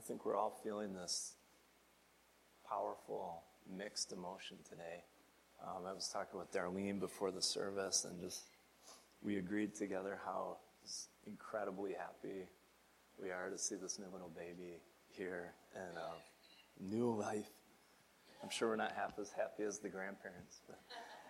think we're all feeling this powerful, mixed emotion today. I was talking with Darlene before the service, and we agreed together how incredibly happy we are to see this new little baby here and new life. I'm sure we're not half as happy as the grandparents, but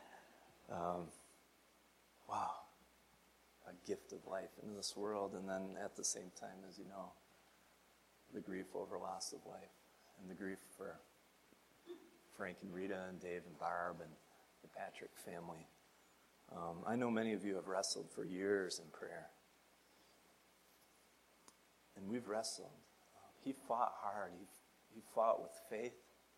wow, a gift of life in this world, and then at the same time, as you know, the grief over loss of life, and the grief for Frank and Rita and Dave and Barb and the Patrick family. I know many of you have wrestled for years in prayer, and we've wrestled. He fought hard. He fought with faith,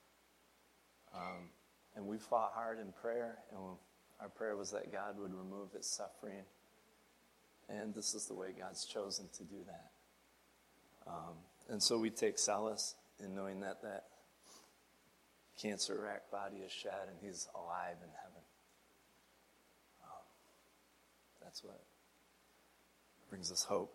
and we fought hard in prayer, and our prayer was that God would remove his suffering, and this is the way God's chosen to do that. And so we take solace in knowing that cancer-racked body is shed and he's alive in heaven. That's what brings us hope.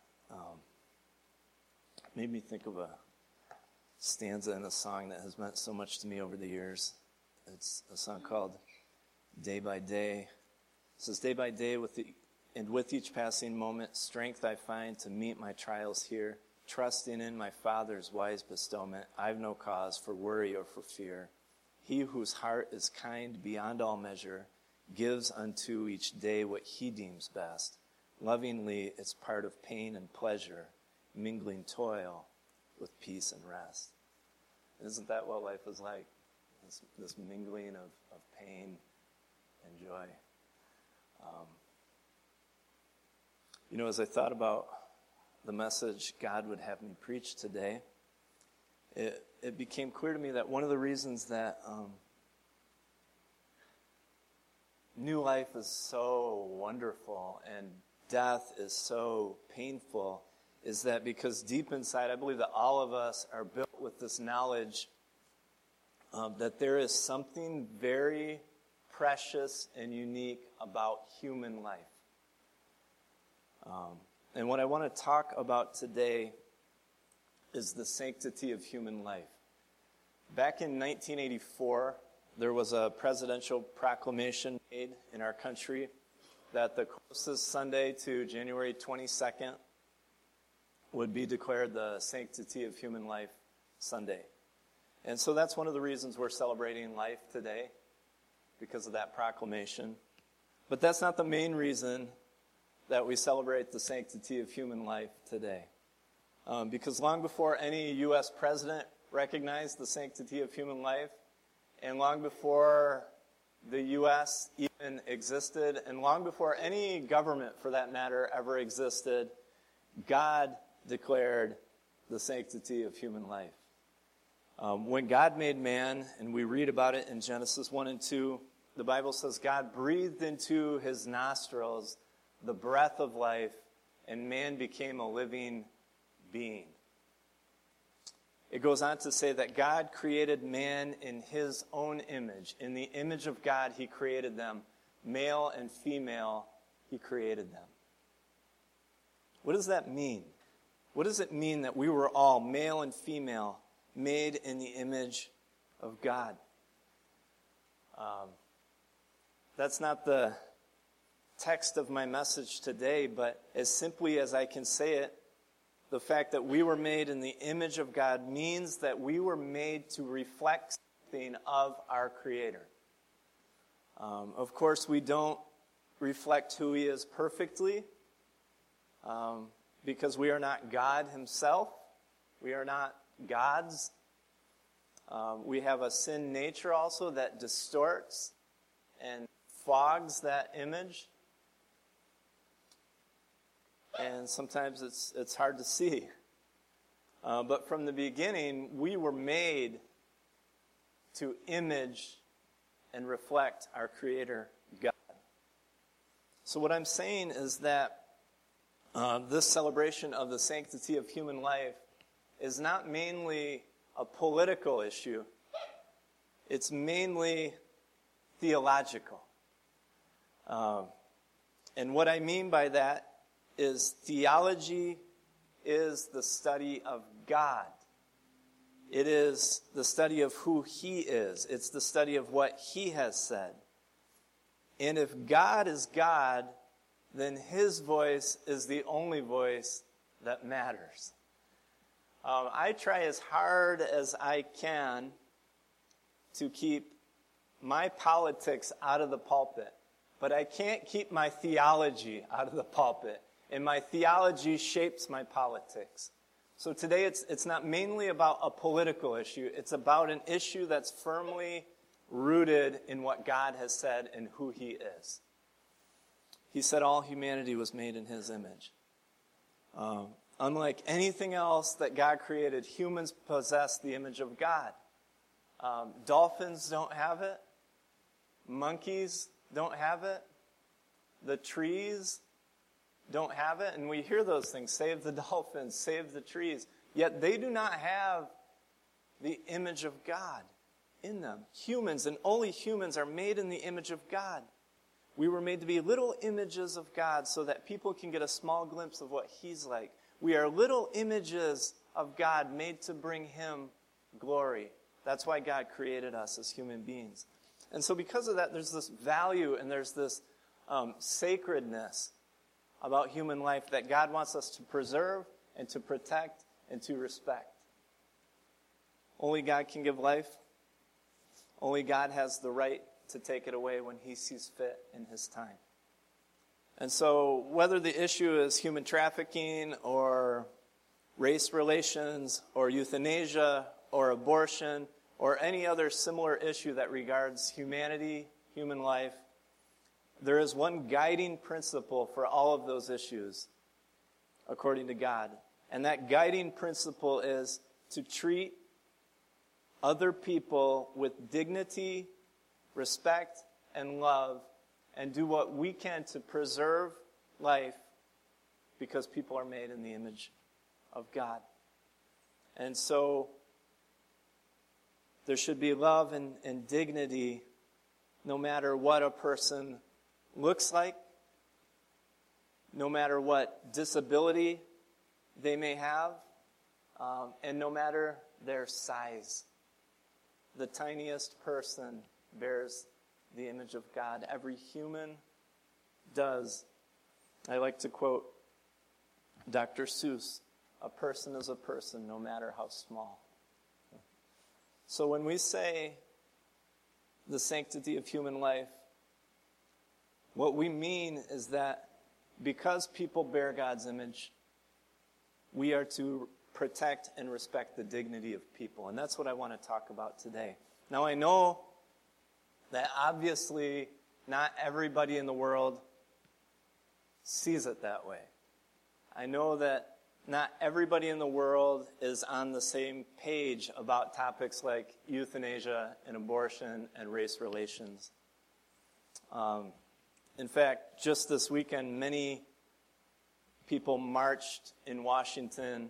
Made me think of a stanza in a song that has meant so much to me over the years. It's a song called Day by Day. It says, day by day, with each passing moment, strength I find to meet my trials here. Trusting in my Father's wise bestowment, I've no cause for worry or for fear. He whose heart is kind beyond all measure gives unto each day what he deems best. Lovingly, it's part of pain and pleasure, mingling toil with peace and rest. Isn't that what life is like? This mingling of pain and joy. As I thought about the message God would have me preach today, it became clear to me that one of the reasons that new life is so wonderful and death is so painful is that because deep inside, I believe that all of us are built with this knowledge that there is something very precious and unique about human life. And what I want to talk about today is the sanctity of human life. Back in 1984, there was a presidential proclamation made in our country that the closest Sunday to January 22nd would be declared the Sanctity of Human Life Sunday. And so that's one of the reasons we're celebrating life today, because of that proclamation. But that's not the main reason that we celebrate the sanctity of human life today. Because long before any U.S. president recognized the sanctity of human life, and long before the U.S. even existed, and long before any government, for that matter, ever existed, God declared the sanctity of human life. When God made man, and we read about it in Genesis 1 and 2, the Bible says God breathed into his nostrils the breath of life, and man became a living being. It goes on to say that God created man in his own image. In the image of God, he created them. Male and female, he created them. What does that mean? What does it mean that we were all, male and female, made in the image of God? That's not the text of my message today, but as simply as I can say it, the fact that we were made in the image of God means that we were made to reflect something of our Creator. Of course, we don't reflect who he is perfectly, because we are not God himself. We are not gods. We have a sin nature also that distorts and fogs that image. And sometimes it's hard to see. But from the beginning, we were made to image and reflect our Creator, God. So what I'm saying is that this celebration of the sanctity of human life is not mainly a political issue. It's mainly theological. And what I mean by that is theology is the study of God. It is the study of who he is. It's the study of what he has said. And if God is God, then his voice is the only voice that matters. I try as hard as I can to keep my politics out of the pulpit, but I can't keep my theology out of the pulpit, and my theology shapes my politics. So today it's not mainly about a political issue, it's about an issue that's firmly rooted in what God has said and who he is. He said all humanity was made in his image. Unlike anything else that God created, humans possess the image of God. Dolphins don't have it. Monkeys don't have it. The trees don't have it. And we hear those things, save the dolphins, save the trees. Yet they do not have the image of God in them. Humans, and only humans, are made in the image of God. We were made to be little images of God so that people can get a small glimpse of what he's like. We are little images of God made to bring him glory. That's why God created us as human beings. And so because of that, there's this value and there's this sacredness about human life that God wants us to preserve and to protect and to respect. Only God can give life. Only God has the right to take it away when he sees fit in his time. And so whether the issue is human trafficking or race relations or euthanasia or abortion or any other similar issue that regards humanity, human life, there is one guiding principle for all of those issues, according to God. And that guiding principle is to treat other people with dignity, respect, and love, and do what we can to preserve life because people are made in the image of God. And so there should be love and dignity no matter what a person looks like, no matter what disability they may have, and no matter their size. The tiniest person bears the image of God. Every human does. I like to quote Dr. Seuss, "A person is a person, no matter how small." So when we say the sanctity of human life, what we mean is that because people bear God's image, we are to protect and respect the dignity of people. And that's what I want to talk about today. Now, I know that obviously not everybody in the world sees it that way. I know that not everybody in the world is on the same page about topics like euthanasia and abortion and race relations. In fact, just this weekend, many people marched in Washington,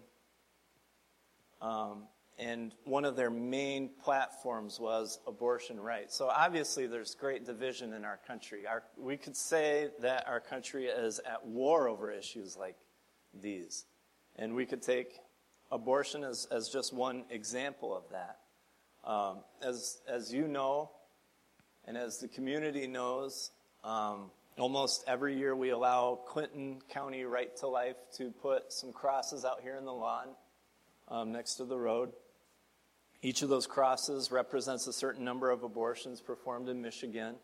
and one of their main platforms was abortion rights. So obviously there's great division in our country. We could say that our country is at war over issues like these. And we could take abortion as just one example of that. As you know, and as the community knows, almost every year we allow Clinton County Right to Life to put some crosses out here in the lawn next to the road. Each of those crosses represents a certain number of abortions performed in Michigan.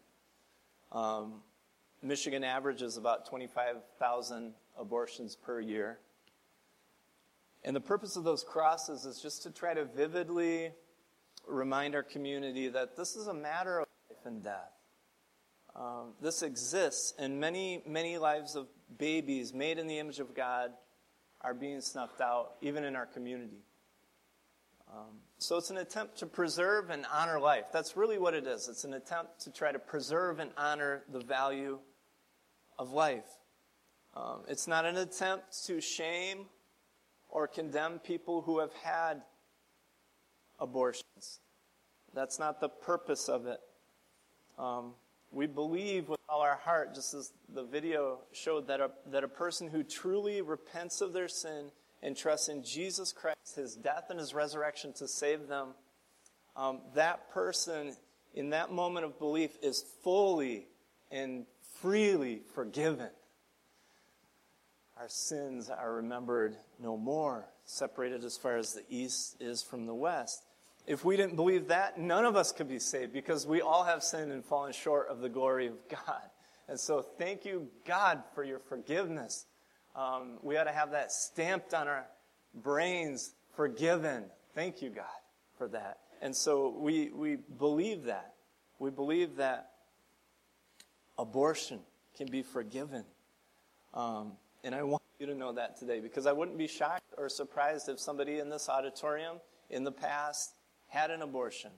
Michigan averages about 25,000 abortions per year. And the purpose of those crosses is just to try to vividly remind our community that this is a matter of life and death. This exists, and many, many lives of babies made in the image of God are being snuffed out, even in our community. So it's an attempt to preserve and honor life. That's really what it is. It's an attempt to try to preserve and honor the value of life. It's not an attempt to shame or condemn people who have had abortions. That's not the purpose of it. We believe with all our heart, just as the video showed, that a person who truly repents of their sin and trust in Jesus Christ, his death and his resurrection to save them, that person in that moment of belief is fully and freely forgiven. Our sins are remembered no more, separated as far as the east is from the west. If we didn't believe that, none of us could be saved because we all have sinned and fallen short of the glory of God. And so thank you, God, for your forgiveness. We ought to have that stamped on our brains, forgiven. Thank you, God, for that. And so we believe that. We believe that abortion can be forgiven. And I want you to know that today, because I wouldn't be shocked or surprised if somebody in this auditorium in the past had an abortion.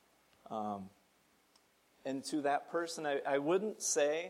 And to that person, I wouldn't say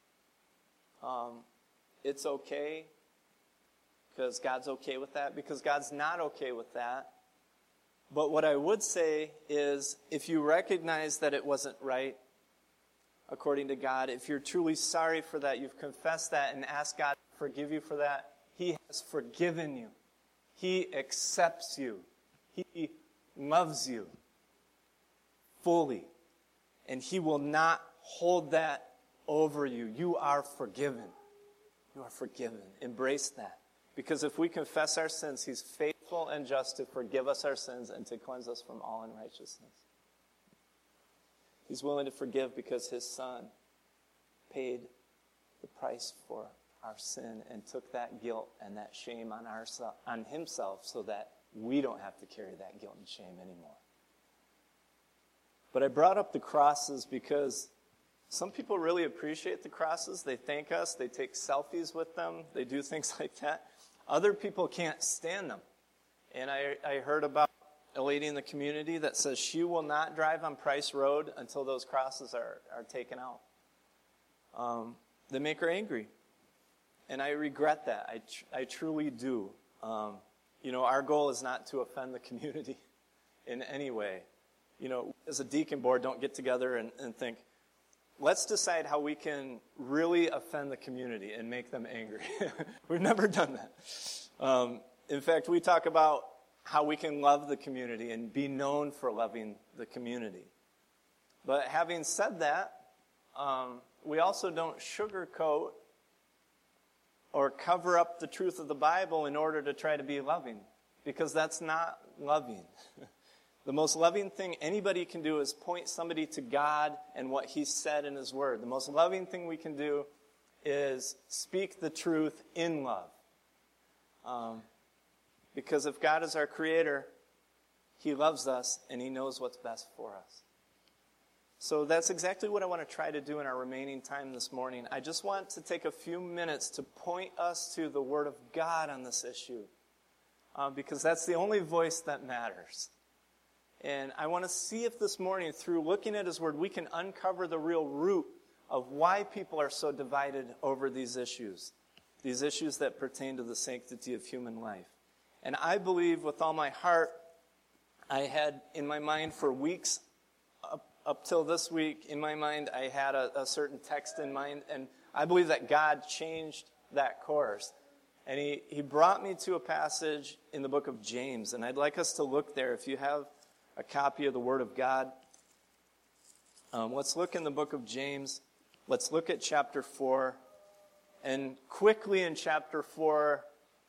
it's okay because God's okay with that, because God's not okay with that. But what I would say is, if you recognize that it wasn't right according to God, if you're truly sorry for that, you've confessed that and asked God to forgive you for that, he has forgiven you. He accepts you. He loves you fully. And he will not hold that over you. You are forgiven. You are forgiven. Embrace that. Because if we confess our sins, he's faithful and just to forgive us our sins and to cleanse us from all unrighteousness. He's willing to forgive because his Son paid the price for our sin and took that guilt and that shame on himself so that we don't have to carry that guilt and shame anymore. But I brought up the crosses because some people really appreciate the crosses. They thank us. They take selfies with them. They do things like that. Other people can't stand them. And I heard about a lady in the community that says she will not drive on Price Road until those crosses are taken out. They make her angry. And I regret that. I truly do. Our goal is not to offend the community in any way. As a deacon board, don't get together and think, let's decide how we can really offend the community and make them angry. We've never done that. In fact, we talk about how we can love the community and be known for loving the community. But having said that, we also don't sugarcoat or cover up the truth of the Bible in order to try to be loving, because that's not loving. The most loving thing anybody can do is point somebody to God and what he said in his word. The most loving thing we can do is speak the truth in love. Because if God is our creator, he loves us and he knows what's best for us. So that's exactly what I want to try to do in our remaining time this morning. I just want to take a few minutes to point us to the Word of God on this issue. Because that's the only voice that matters. And I want to see if this morning, through looking at his Word, we can uncover the real root of why people are so divided over these issues that pertain to the sanctity of human life. And I believe with all my heart, I had in my mind for weeks, up till this week, in my mind, I had a certain text in mind, and I believe that God changed that course. And he brought me to a passage in the book of James, and I'd like us to look there. If you have a copy of the Word of God, let's look in the book of James. Let's look at chapter 4. And quickly in chapter 4,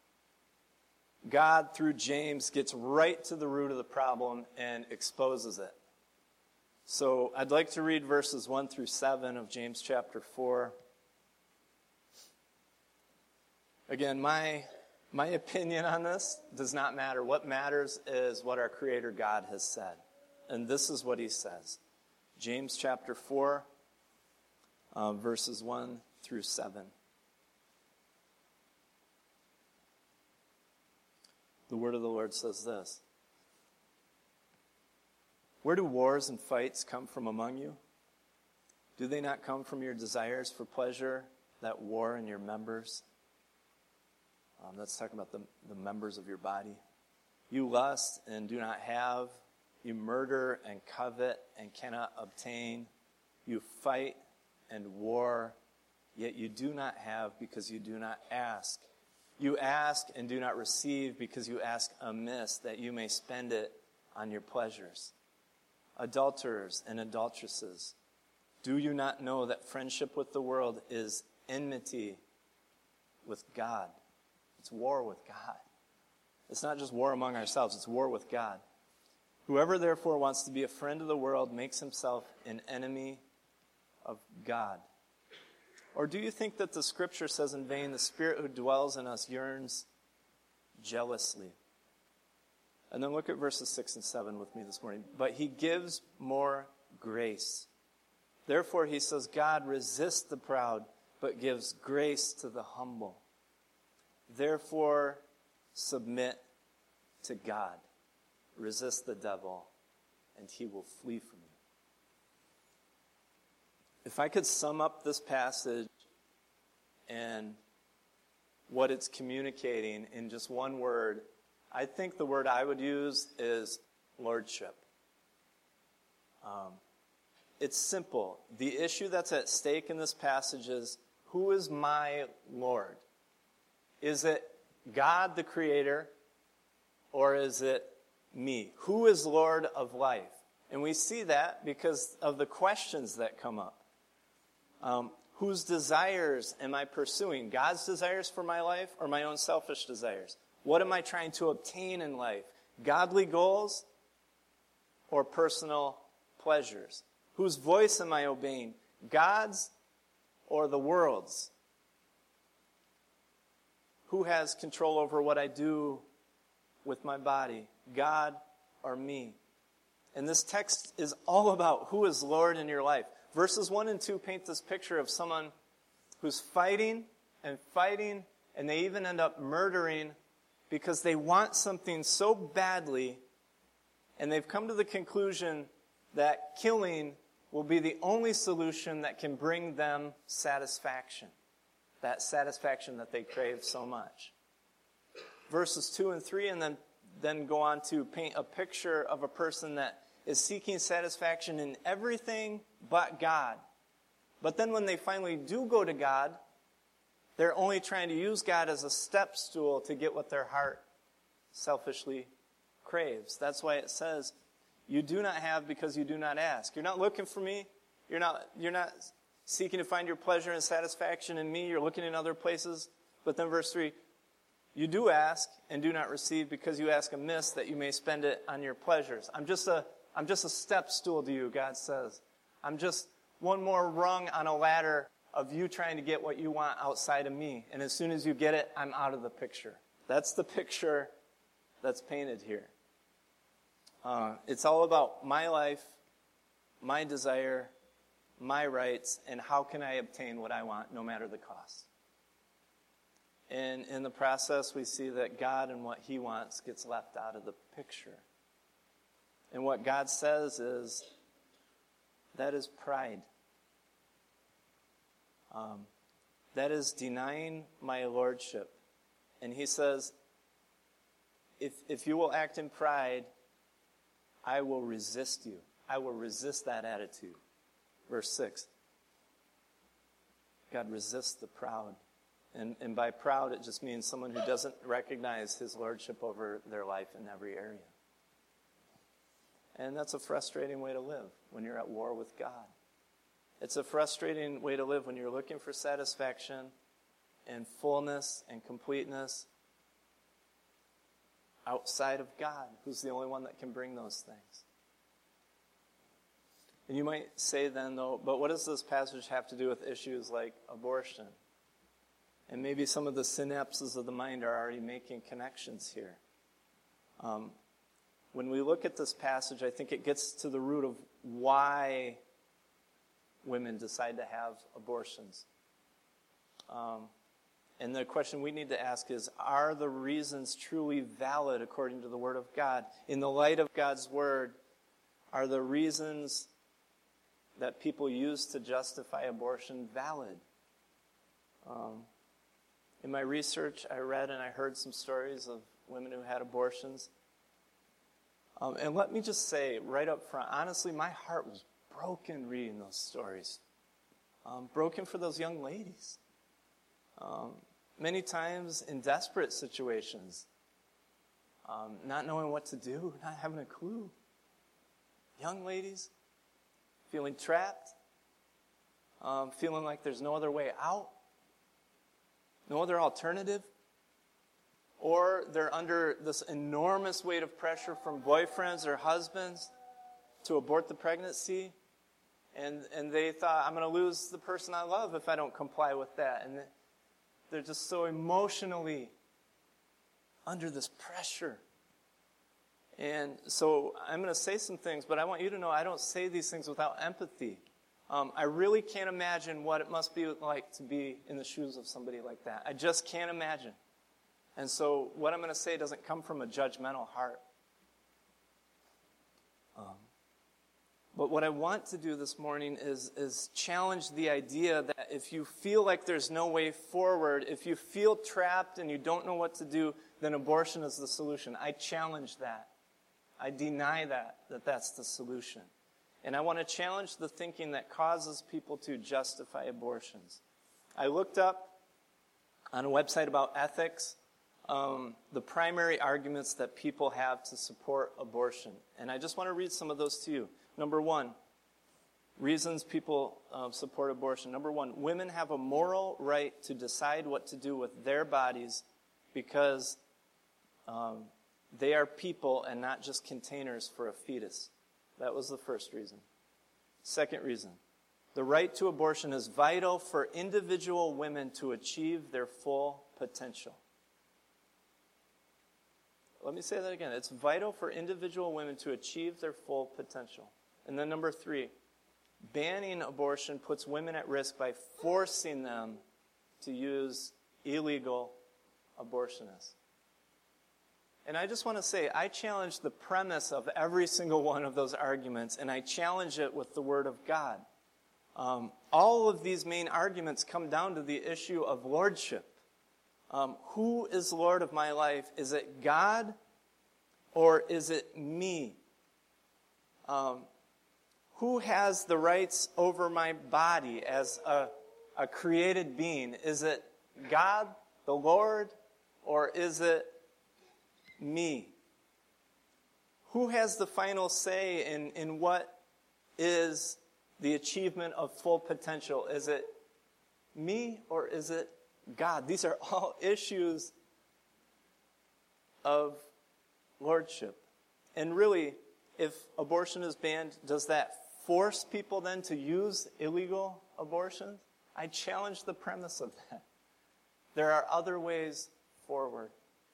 God, through James, gets right to the root of the problem and exposes it. So I'd like to read verses 1 through 7 of James chapter 4. Again, my opinion on this does not matter. What matters is what our Creator God has said. And this is what he says. James chapter 4, verses 1 through 7. The word of the Lord says this. Where do wars and fights come from among you? Do they not come from your desires for pleasure that war in your members? Let's talk about the members of your body. You lust and do not have. You murder and covet and cannot obtain. You fight and war, yet you do not have because you do not ask. You ask and do not receive because you ask amiss, that you may spend it on your pleasures. Adulterers and adulteresses, do you not know that friendship with the world is enmity with God? It's war with God. It's not just war among ourselves, it's war with God. Whoever therefore wants to be a friend of the world makes himself an enemy of God. Or do you think that the scripture says in vain, the Spirit who dwells in us yearns jealously? And then look at verses 6 and 7 with me this morning. But he gives more grace. Therefore, he says, God resists the proud, but gives grace to the humble. Therefore, submit to God. Resist the devil, and he will flee from you. If I could sum up this passage and what it's communicating in just one word, I think the word I would use is lordship. It's simple. The issue that's at stake in this passage is, who is my Lord? Is it God the Creator, or is it me? Who is Lord of life? And we see that because of the questions that come up. Whose desires am I pursuing? God's desires for my life or my own selfish desires? What am I trying to obtain in life? Godly goals or personal pleasures? Whose voice am I obeying? God's or the world's? Who has control over what I do with my body? God or me? And this text is all about who is Lord in your life. Verses 1 and 2 paint this picture of someone who's fighting, and they even end up murdering because they want something so badly, and they've come to the conclusion that killing will be the only solution that can bring them satisfaction. That satisfaction that they crave so much. Verses 2 and 3 and then go on to paint a picture of a person that is seeking satisfaction in everything but God. But then when they finally do go to God, they're only trying to use God as a step stool to get what their heart selfishly craves. That's why it says, you do not have because you do not ask. You're not looking for me. You're not seeking to find your pleasure and satisfaction in me. You're looking in other places. But then verse 3, you do ask and do not receive because you ask amiss, that you may spend it on your pleasures. I'm just a step stool to you, God says. I'm just one more rung on a ladder of you trying to get what you want outside of me. And as soon as you get it, I'm out of the picture. That's the picture that's painted here. It's all about my life, my desire, my rights, and how can I obtain what I want no matter the cost. And in the process, we see that God and what he wants gets left out of the picture. And what God says is, that is pride. That is denying my lordship. And he says, if you will act in pride, I will resist you. I will resist that attitude. Verse 6. God resists the proud. And by proud, it just means someone who doesn't recognize his lordship over their life in every area. And that's a frustrating way to live when you're at war with God. It's a frustrating way to live when you're looking for satisfaction and fullness and completeness outside of God, who's the only one that can bring those things. And you might say then, though, but what does this passage have to do with issues like abortion? And maybe some of the synapses of the mind are already making connections here. When we look at this passage, I think it gets to the root of why women decide to have abortions. And the question we need to ask is, are the reasons truly valid according to the Word of God? In the light of God's Word, are the reasons that people use to justify abortion valid? In my research, I read and I heard some stories of women who had abortions. And let me just say right up front, honestly, my heart was broken reading those stories. Broken for those young ladies. many times in desperate situations, not knowing what to do, not having a clue. Young ladies feeling trapped, feeling like there's no other way out, no other alternative. Or they're under this enormous weight of pressure from boyfriends or husbands to abort the pregnancy. And they thought, I'm going to lose the person I love if I don't comply with that. And they're just so emotionally under this pressure. And so I'm going to say some things, but I want you to know I don't say these things without empathy. I really can't imagine what it must be like to be in the shoes of somebody like that. I just can't imagine. And so what I'm going to say doesn't come from a judgmental heart. But what I want to do this morning is challenge the idea that if you feel like there's no way forward, if you feel trapped and you don't know what to do, then abortion is the solution. I challenge that. I deny that that's the solution. And I want to challenge the thinking that causes people to justify abortions. I looked up on a website about ethics the primary arguments that people have to support abortion. And I just want to read some of those to you. Number one, reasons people support abortion. Number one, women have a moral right to decide what to do with their bodies because they are people and not just containers for a fetus. That was the first reason. Second reason, the right to abortion is vital for individual women to achieve their full potential. Let me say that again. It's vital for individual women to achieve their full potential. And then number three, banning abortion puts women at risk by forcing them to use illegal abortionists. And I just want to say, I challenge the premise of every single one of those arguments, and I challenge it with the Word of God. All of these main arguments come down to the issue of lordship. Who is Lord of my life? Is it God or is it me? Who has the rights over my body as a created being? Is it God, the Lord, or is it me? Who has the final say in what is the achievement of full potential? Is it me or is it God? These are all issues of lordship. And really, if abortion is banned, does that force people then to use illegal abortions? I challenge the premise of that. There are other ways forward.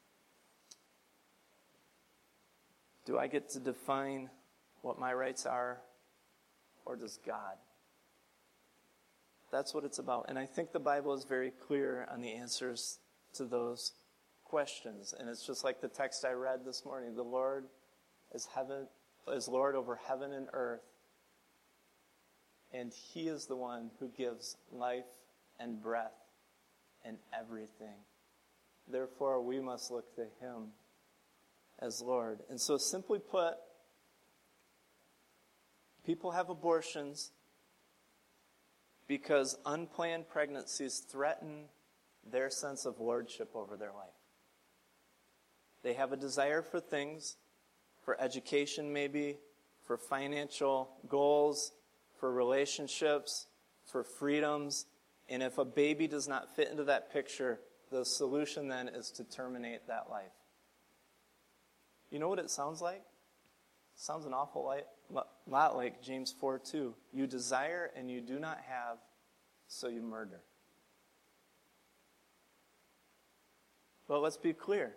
Do I get to define what my rights are, or does God? That's what it's about. And I think the Bible is very clear on the answers to those questions. And it's just like the text I read this morning. The Lord is Lord over heaven and earth. And He is the one who gives life and breath and everything. Therefore, we must look to Him as Lord. And so simply put, people have abortions because unplanned pregnancies threaten their sense of lordship over their life. They have a desire for things, for education maybe, for financial goals, for relationships, for freedoms. And if a baby does not fit into that picture, the solution then is to terminate that life. You know what it sounds like? It sounds an awful lot like James 4:2. You desire and you do not have, so you murder. But let's be clear.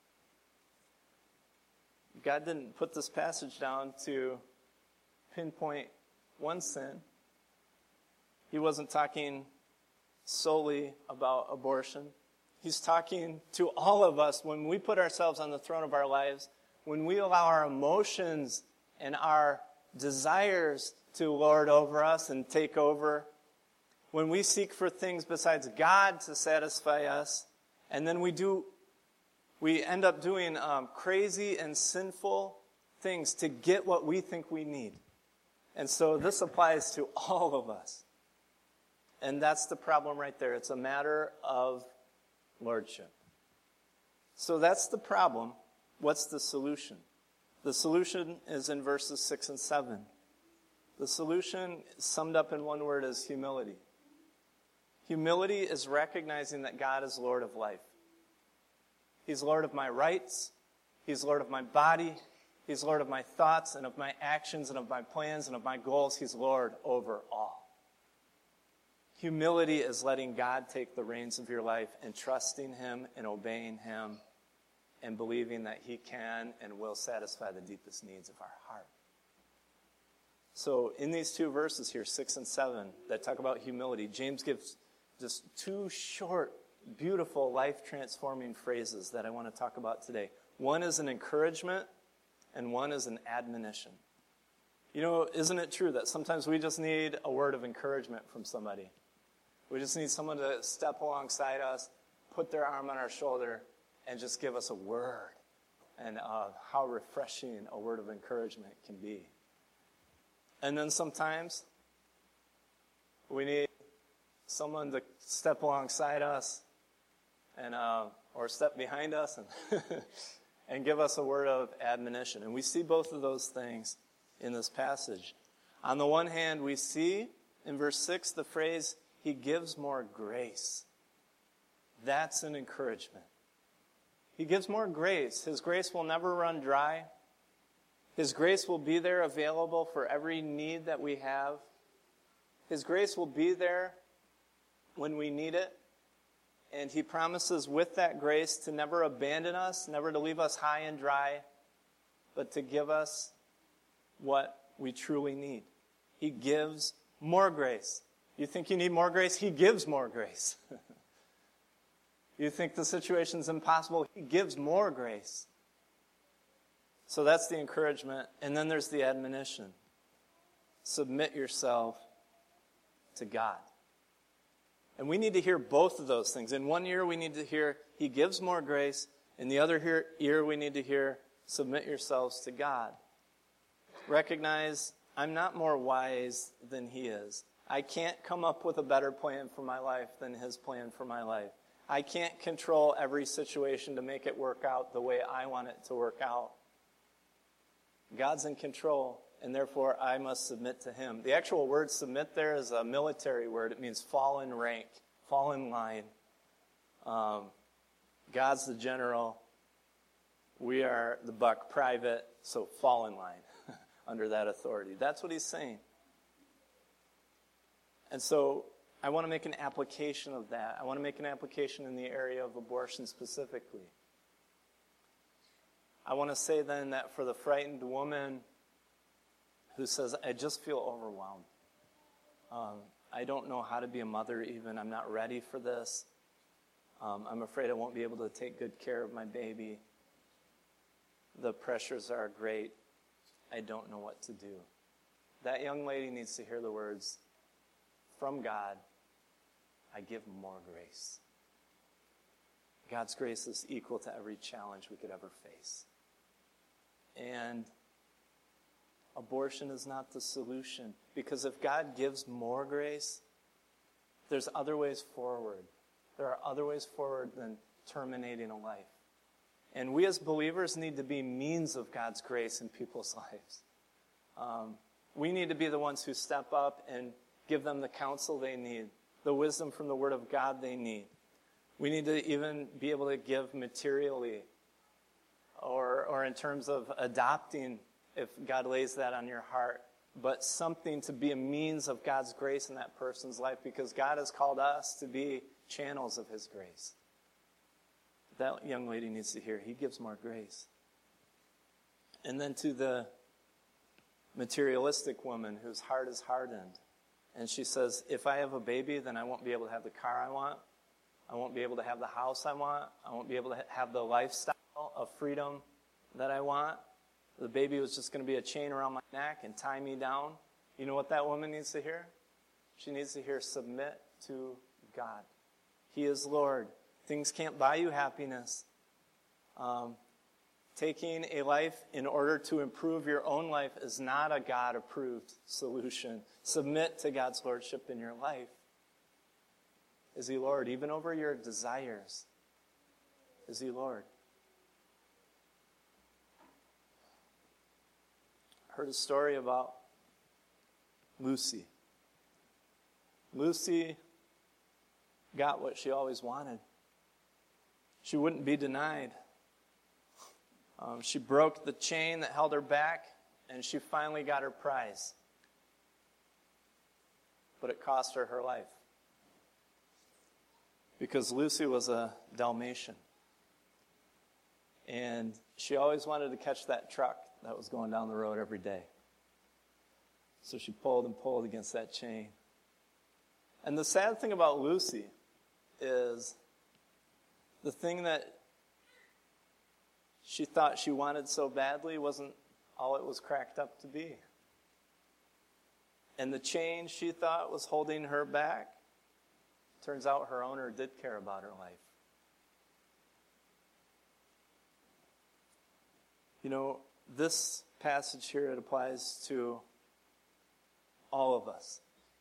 God didn't put this passage down to pinpoint one sin. He wasn't talking solely about abortion. He's talking to all of us when we put ourselves on the throne of our lives, when we allow our emotions and our desires to lord over us and take over, when we seek for things besides God to satisfy us, and then we end up doing crazy and sinful things to get what we think we need. And so this applies to all of us. And that's the problem right there. It's a matter of lordship. So that's the problem. What's the solution? The solution is in verses 6 and 7. The solution, summed up in one word, is humility. Humility is recognizing that God is Lord of life. He's Lord of my rights. He's Lord of my body. He's Lord of my thoughts and of my actions and of my plans and of my goals. He's Lord over all. Humility is letting God take the reins of your life and trusting Him and obeying Him and believing that He can and will satisfy the deepest needs of our heart. So in these two verses here, 6 and 7, that talk about humility, James gives just two short, beautiful, life-transforming phrases that I want to talk about today. One is an encouragement, and one is an admonition. You know, isn't it true that sometimes we just need a word of encouragement from somebody? We just need someone to step alongside us, put their arm on our shoulder, and just give us a word. And how refreshing a word of encouragement can be. And then sometimes we need someone to step alongside us and or step behind us and and give us a word of admonition. And we see both of those things in this passage. On the one hand, we see in verse 6 the phrase, He gives more grace. That's an encouragement. He gives more grace. His grace will never run dry. His grace will be there available for every need that we have. His grace will be there when we need it. And He promises with that grace to never abandon us, never to leave us high and dry, but to give us what we truly need. He gives more grace. You think you need more grace? He gives more grace. You think the situation's impossible? He gives more grace. So that's the encouragement. And then there's the admonition. Submit yourself to God. And we need to hear both of those things. In one ear, we need to hear, He gives more grace. In the other ear, we need to hear, submit yourselves to God. Recognize, I'm not more wise than He is. I can't come up with a better plan for my life than His plan for my life. I can't control every situation to make it work out the way I want it to work out. God's in control, and therefore I must submit to Him. The actual word submit there is a military word. It means fall in rank, fall in line. God's the general. We are the buck private, so fall in line under that authority. That's what He's saying. And so I want to make an application of that. I want to make an application in the area of abortion specifically. I want to say then that for the frightened woman who says, I just feel overwhelmed. I don't know how to be a mother even. I'm not ready for this. I'm afraid I won't be able to take good care of my baby. The pressures are great. I don't know what to do. That young lady needs to hear the words from God, I give more grace. God's grace is equal to every challenge we could ever face. And abortion is not the solution. Because if God gives more grace, there's other ways forward. There are other ways forward than terminating a life. And we as believers need to be means of God's grace in people's lives. We need to be the ones who step up and give them the counsel they need, the wisdom from the Word of God they need. We need to even be able to give materially or in terms of adopting if God lays that on your heart, but something to be a means of God's grace in that person's life because God has called us to be channels of His grace. That young lady needs to hear, He gives more grace. And then to the materialistic woman whose heart is hardened, and she says, if I have a baby, then I won't be able to have the car I want. I won't be able to have the house I want. I won't be able to have the lifestyle of freedom that I want. The baby was just going to be a chain around my neck and tie me down. You know what that woman needs to hear? She needs to hear, submit to God. He is Lord. Things can't buy you happiness. Taking a life in order to improve your own life is not a God-approved solution. Submit to God's lordship in your life. Is He Lord even over your desires? Is he Lord? I heard a story about Lucy. Lucy got what she always wanted. She wouldn't be denied. She broke the chain that held her back, and she finally got her prize. But it cost her her life. Because Lucy was a Dalmatian. And she always wanted to catch that truck that was going down the road every day. So she pulled and pulled against that chain. And the sad thing about Lucy is the thing that she thought she wanted so badly wasn't all it was cracked up to be. And the chain she thought was holding her back, turns out her owner did care about her life. You know, this passage here, it applies to all of us.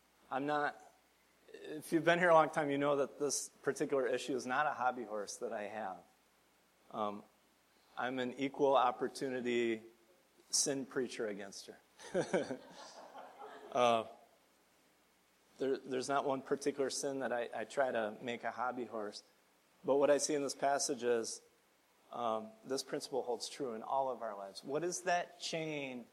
If you've been here a long time, you know that this particular issue is not a hobby horse that I have. I'm an equal opportunity sin preacher against her. There's not one particular sin that I try to make a hobby horse. But what I see in this passage is this principle holds true in all of our lives. What is that chain?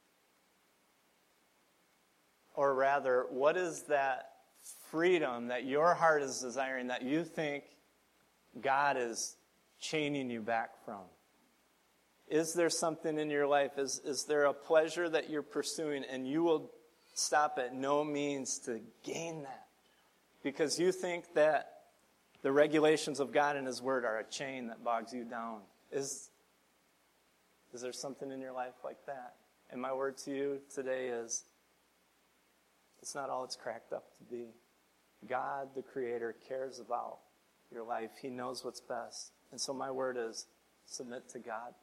Or rather, what is that freedom that your heart is desiring that you think God is chaining you back from? Is there something in your life? Is there a pleasure that you're pursuing and you will stop at no means to gain that? Because you think that the regulations of God and His Word are a chain that bogs you down. Is there something in your life like that? And my word to you today is, it's not all it's cracked up to be. God, the Creator, cares about your life. He knows what's best. And so my word is, submit to God.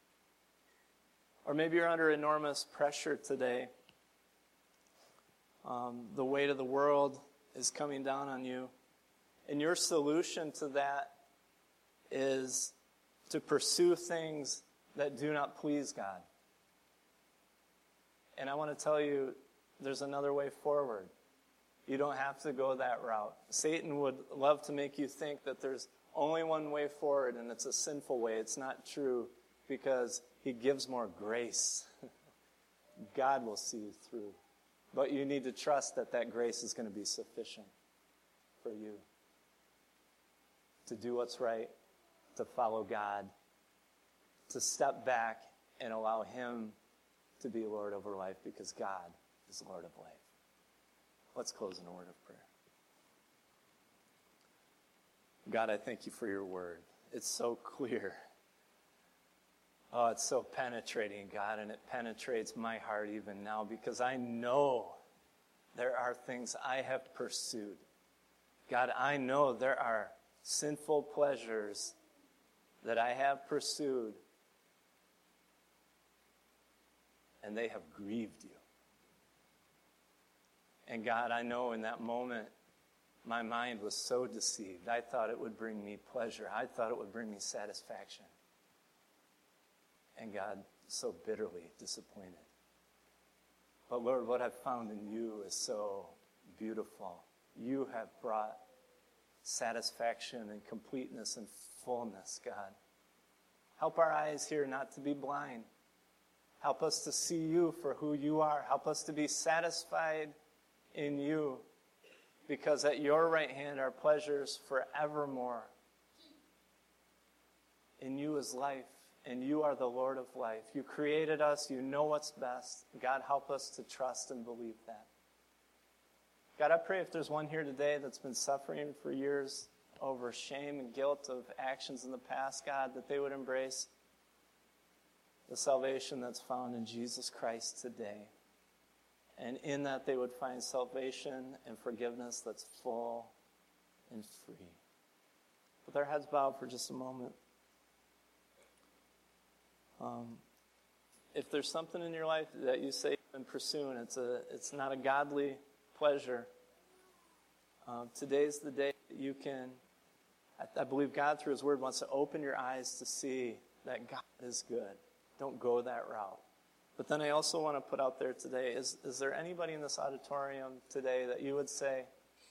Or maybe you're under enormous pressure today. The weight of the world is coming down on you. And your solution to that is to pursue things that do not please God. And I want to tell you, there's another way forward. You don't have to go that route. Satan would love to make you think that there's only one way forward and it's a sinful way. It's not true because he gives more grace. God will see you through. But you need to trust that that grace is going to be sufficient for you to do what's right, to follow God, to step back and allow Him to be Lord over life because God is Lord of life. Let's close in a word of prayer. God, I thank you for your word. It's so clear. Oh, it's so penetrating, God, and it penetrates my heart even now because I know there are things I have pursued. God, I know there are sinful pleasures that I have pursued, and they have grieved you. And God, I know in that moment, my mind was so deceived. I thought it would bring me pleasure. I thought it would bring me satisfaction. And God, so bitterly disappointed. But Lord, what I've found in you is so beautiful. You have brought satisfaction and completeness and fullness, God. Help our eyes here not to be blind. Help us to see you for who you are. Help us to be satisfied in you, because at your right hand are pleasures forevermore. In you is life, and you are the Lord of life. You created us. You know what's best. God, help us to trust and believe that. God, I pray if there's one here today that's been suffering for years over shame and guilt of actions in the past, God, that they would embrace the salvation that's found in Jesus Christ today. And in that they would find salvation and forgiveness that's full and free. With our heads bowed for just a moment. If there's something in your life that you say you've been pursuing, it's not a godly pleasure, today's the day that you can I believe God, through his word, wants to open your eyes to see that God is good. Don't go that route. But then I also want to put out there today, is there anybody in this auditorium today that you would say,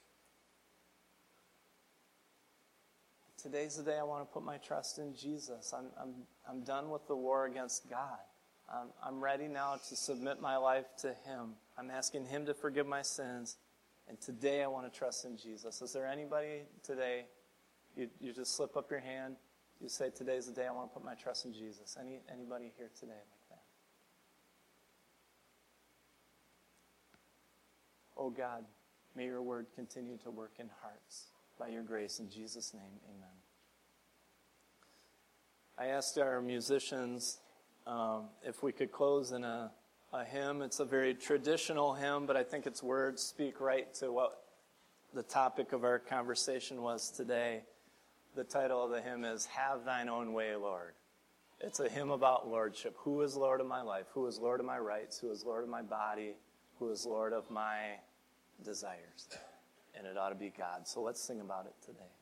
today's the day I want to put my trust in Jesus. I'm done with the war against God. I'm ready now to submit my life to him. I'm asking him to forgive my sins. And today I want to trust in Jesus. Is there anybody today, you just slip up your hand, you say, today's the day I want to put my trust in Jesus. Anybody here today like that? Oh God, may your word continue to work in hearts by your grace. In Jesus' name, amen. I asked our musicians if we could close in a hymn. It's a very traditional hymn, but I think its words speak right to what the topic of our conversation was today. The title of the hymn is Have Thine Own Way, Lord. It's a hymn about lordship. Who is Lord of my life? Who is Lord of my rights? Who is Lord of my body? Who is Lord of my desires? And it ought to be God. So let's sing about it today.